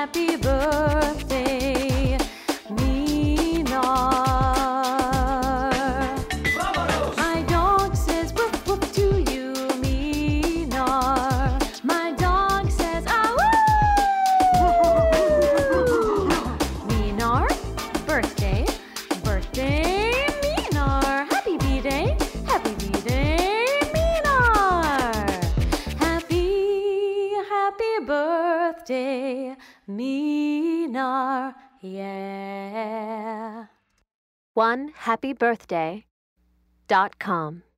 happy birthday, Minar. My dog says woof woof to you, Minar. My dog says ah woo. Minar, birthday, birthday, Minar. Happy B-Day, happy B-Day, Minar. Happy birthday, Minar, yeah. OneHappyBirthday.com